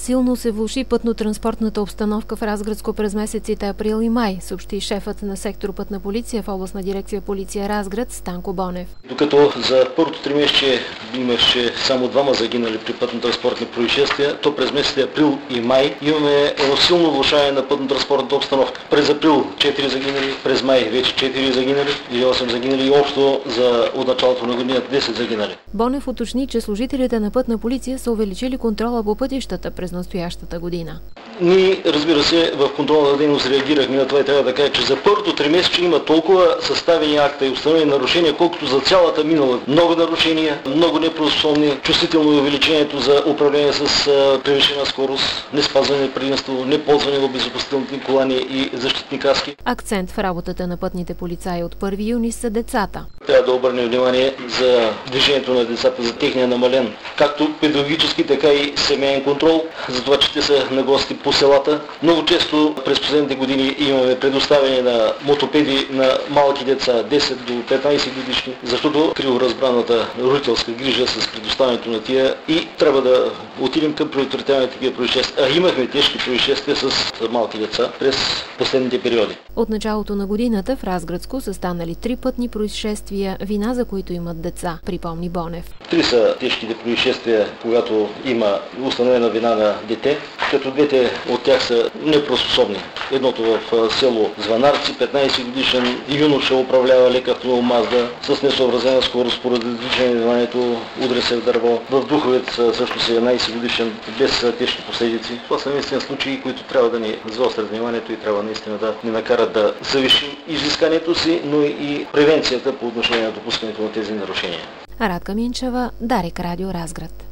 Силно се влоши пътно-транспортната обстановка в Разградско през месеците април и май, съобщи шефът на сектор Пътна полиция в областна дирекция полиция Разград Станко Бонев. Докато за първото тримесечие имаше само 2 загинали при пътно-транспортни происшествия, то през месеците април и май имаме едно силно влошаване на пътно-транспортната обстановка. През април 4 загинали, през май вече 4 загинали или 8 загинали и общо от началото на годината 10 загинали. Бонев уточни, че служителите на Пътна полиция са увеличили контрола по пътищата през настоящата година. Ние, разбира се, в контролната дейност реагирахме на това и трябва да кажа, че за първото тримесечие има толкова съставени акта и установени нарушения, колкото за цялата минала. Много нарушения, много неправоспособни, чувствително увеличението за управление с превишена скорост, неспазване на предимство, неползване на обезопасителни колани и защитни каски. Акцент в работата на пътните полицаи от 1 юни са децата. Трябва да обърнем внимание за движението на децата, за техния намален, както педагогически, така и семейен контрол, за това, че те са на гости по селата. Много често през последните години имаме предоставяне на мотопеди на малки деца, 10 до 15 годишни, защото криворазбраната родителска грижа с предоставянето на тия и трябва да отидем към предотвратяване на такива происшествия. А имахме тежки происшествия с малки деца през последните периоди. От началото на годината в Разградско са станали 3 пътни происшествия, вина за които имат деца, припомни Бонев. 3 са тежките происшествия, когато има установена вина на дете, като двете от тях са неправоспособни. Едното в село Звънарци, 15 годишен юноша управлява лек автомобил Мазда с несъобразена скорост поради движение на вниманието, удря се в дърво. В Духовец също 17 годишен, без тежки последици. Това са наистина случаи, които трябва да ни заострят вниманието и трябва наистина да ни накарат да завишим изисканието си, но и превенцията по отношение на допускането на тези нарушения. Радка Минчева, Дарик Радио Разград.